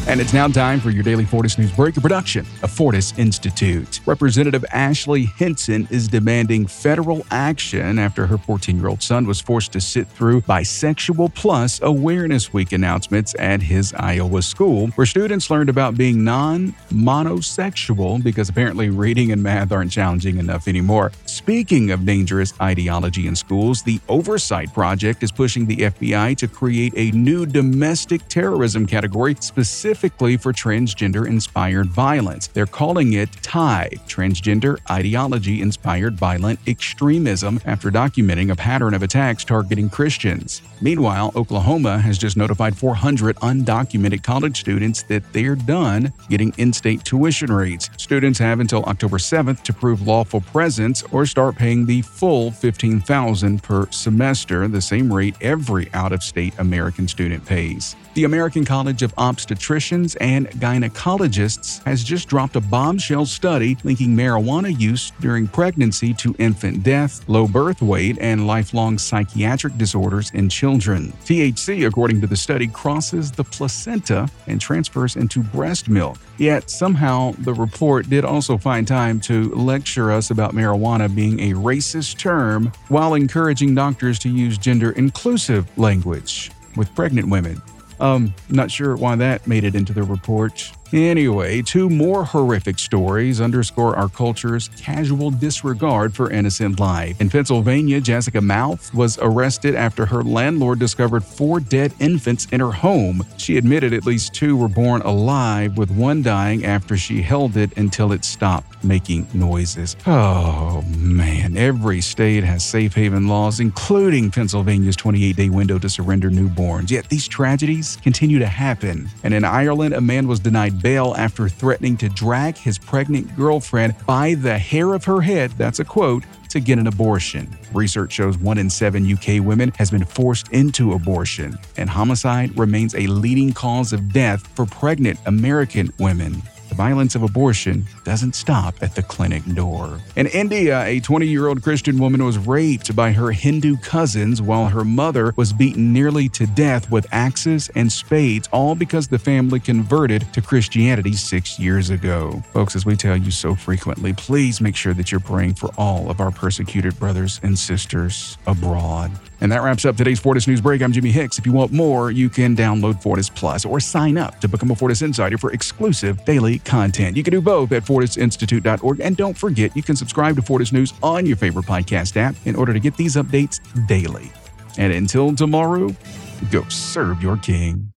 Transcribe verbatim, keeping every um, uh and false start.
And it's now time for your daily Fortis News Break, a production of Fortis Institute. Representative Ashley Hinson is demanding federal action after her fourteen-year-old son was forced to sit through Bisexual Plus Awareness Week announcements at his Iowa school, where students learned about being non-monosexual because apparently reading and math aren't challenging enough anymore. Speaking of dangerous ideology in schools, the Oversight Project is pushing the F B I to create a new domestic terrorism category specifically for transgender-inspired violence. They're calling it TIVE, Transgender Ideology-Inspired Violent Extremism, after documenting a pattern of attacks targeting Christians. Meanwhile, Oklahoma has just notified four hundred undocumented college students that they're done getting in-state tuition rates. Students have until October seventh to prove lawful presence or start paying the full fifteen thousand dollars per semester, the same rate every out-of-state American student pays. The American College of Obstetricians and Gynecologists has just dropped a bombshell study linking marijuana use during pregnancy to infant death, low birth weight, and lifelong psychiatric disorders in children. T H C, according to the study, crosses the placenta and transfers into breast milk. Yet somehow the report did also find time to lecture us about marijuana being a racist term while encouraging doctors to use gender-inclusive language with pregnant women. Um, not sure why that made it into the report. Anyway, two more horrific stories underscore our culture's casual disregard for innocent life. In Pennsylvania, Jessica Mouth was arrested after her landlord discovered four dead infants in her home. She admitted at least two were born alive, with one dying after she held it until it stopped making noises. Oh man, every state has safe haven laws, including Pennsylvania's twenty-eight day window to surrender newborns. Yet these tragedies continue to happen. And in Ireland, a man was denied bail after threatening to drag his pregnant girlfriend by the hair of her head, that's a quote, to get an abortion. Research shows one in seven U K women has been forced into abortion, and homicide remains a leading cause of death for pregnant American women. The violence of abortion doesn't stop at the clinic door. In India, a twenty-year-old Christian woman was raped by her Hindu cousins while her mother was beaten nearly to death with axes and spades, all because the family converted to Christianity six years ago. Folks, as we tell you so frequently, please make sure that you're praying for all of our persecuted brothers and sisters abroad. And that wraps up today's Fortis News Break. I'm Jimmy Hicks. If you want more, you can download Fortis Plus or sign up to become a Fortis Insider for exclusive daily content. You can do both at fortis institute dot org. And don't forget, you can subscribe to Fortis News on your favorite podcast app in order to get these updates daily. And until tomorrow, go serve your king.